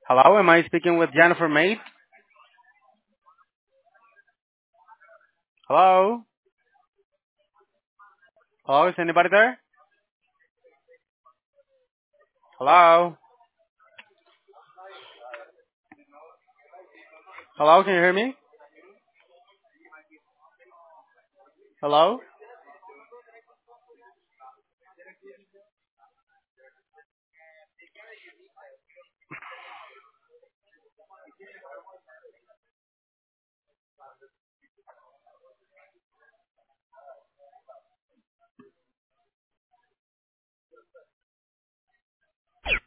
Hello, am I speaking with Jennifer Mate? Hello? Hello, is anybody there? Hello? Hello, can you hear me? Hello?